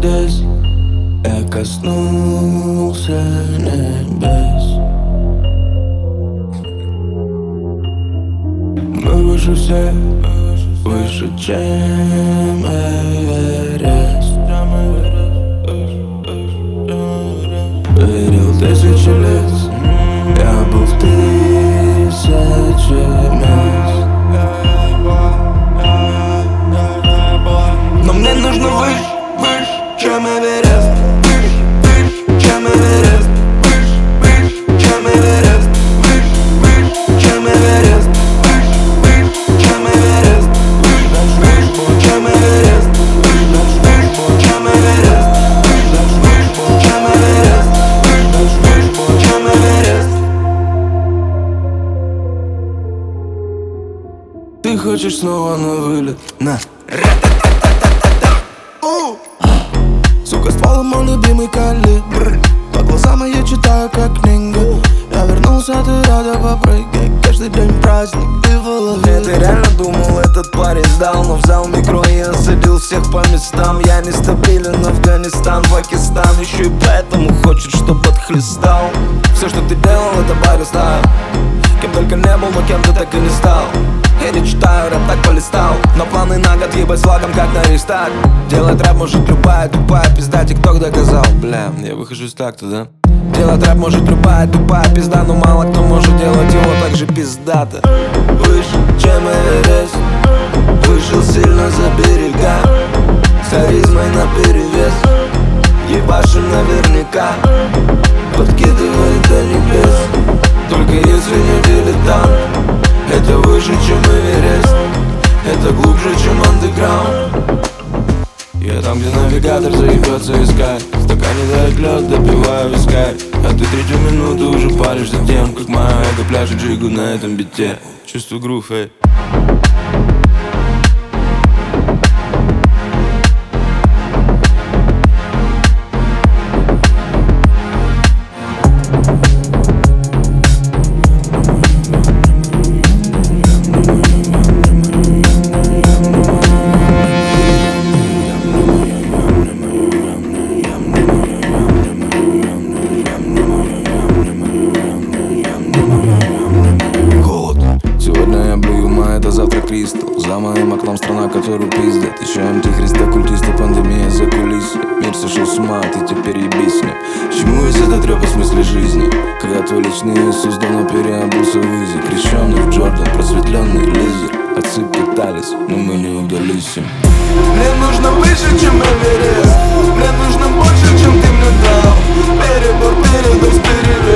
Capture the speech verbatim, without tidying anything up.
чудес. Я коснулся небес. Мы выше всех, выше, чем Эверест. Верил тысячи лет, я был в тысяче мест. Но мне нужно выше, выше, чем Эверест. Выше, выше, чем Эверест. Выше, выше, чем Эверест. Выше, выше, чем Эверест. Выше, выше, чем Эверест. Выше, выше, чем Эверест. Выше, выше, чем Эверест. Выше, выше, чем Эверест. Выше, выше, чем Эверест. Ты хочешь снова на вылет? На. Сука, ствол мой любимый калибр. По глазам я читаю как книгу. Я вернулся, ты рада попрыгай. Каждый день праздник, ты в голове. Ты реально думал, этот парень сдал, но взял микро и осадил всех по местам. Я нестабилен, Афганистан, Пакистан. Еще и поэтому хочет, чтоб отхлестал. Все, что ты делал, это барри стайл. Кем только не был, но кем ты так и не стал. Я не читаю, рэп так полистал. Но планы на год ебать флагом, как на рестарт. Делать рэп может любая тупая пизда. Тикток доказал, бля, я выхожу из такта, да? Делать рэп может любая тупая пизда. Но мало кто может делать его так же пиздато. Выше, чем Эверест. Вышел сильно за берега. С харизмой наперевес. Ебашим наверняка. Подкидывай до небес. Только если не дилетант. Это выше, чем Эверест. Это глубже, чем андеграунд. Я там, где навигатор заебется искать. В стакане дает лед, допиваю вискарь. А ты третью минуту уже паришься тем, как моя эго пляшет джигу на этом бите. Чувствую грув, эй. Завтра Кристал. За моим окном страна, которую пиздят. Еще антихриста, культиста, пандемия за кулисы. Мир сошел с ума, а ты теперь ебись мне. Чему весь этот рэп о смысле жизни? Когда твой личный Иисус давно переобулся в Изи. Крещенный в Джордан, просветленный лизер. Отцы пытались, но мы не удались им. Мне нужно выше, чем Эверест. Мне нужно больше, чем ты мне дал. Перебор, передос, перевес.